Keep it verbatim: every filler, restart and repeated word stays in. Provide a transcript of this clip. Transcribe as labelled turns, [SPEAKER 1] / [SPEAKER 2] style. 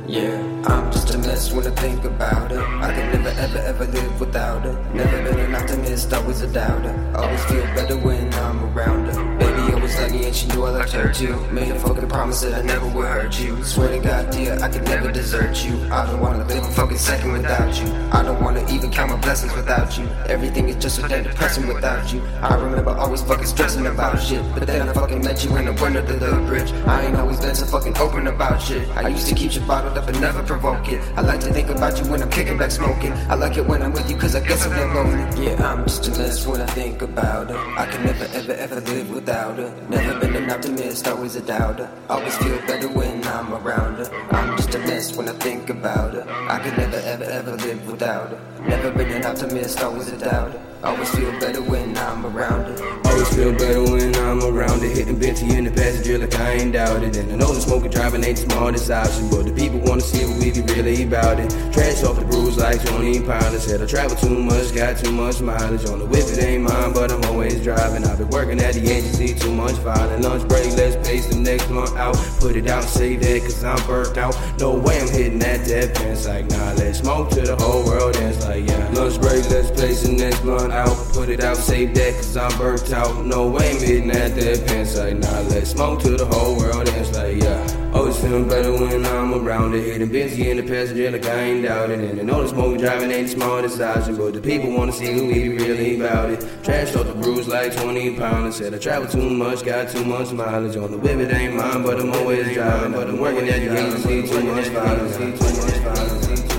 [SPEAKER 1] Yeah, I'm just a mess when I think about her. I could never ever ever live without her. Never been an optimist, always a doubter. Always feel better when I'm around her. Baby always loved me and she knew I loved her too. Made a fucking promise that I never would hurt you. Swear to God, dear, I could never desert you. I don't wanna live a fucking second without you. I don't wanna even count my blessings without you. Everything is just so damn depressing without you. I remember always fucking stressing about shit, but then I fucking met you in the winter to the bridge. I ain't always been so fucking open about shit. I used to keep shit bottled up and never provoke it. I like to think about you when I'm kicking back smoking. I like it when I'm with you cause I guess I'm damn lonely. Yeah, I'm just a mess when I think about her. I can never ever ever live without her. Never been an optimist, always a doubter. Always feel better when I'm around her. I'm just a mess when I think about her. I can never ever ever live without her. Never been an optimist, always a doubter. Always feel better when I'm around her.
[SPEAKER 2] Always feel better when I'm around her. Hitting Bentley in the passenger like I ain't doubted. And I know the smoking driving ain't the smartest option, but the people wanna see what we be really about it. Trash off the bruise like twenty pounders. Said I travel too much, got too much mileage. On the whip it ain't mine, but I'm always driving. I've been working at the agency, too much filing. Lunch break, let's pace the next month out. Put it out and say that cause I'm burnt out. No way I'm hitting that dead pants like nah, let's smoke to the whole world and it's like yeah. Lunch break, let's pace the next month out. Put it out, save that cause I'm burnt out. No way I'm hitting that dead pants like nah, let's smoke to the whole world and it's like yeah. Always feeling better when I'm around it. Hitting busy in the passenger like I ain't doubted. And I know the smoking driving ain't the smartest option, but the people wanna see who we really about it. Trash off the bruise like twenty pounders. Said I travel too much, got too much mileage. On the whip it ain't mine, but I'm always driving. But I'm working at the agency, too much violence.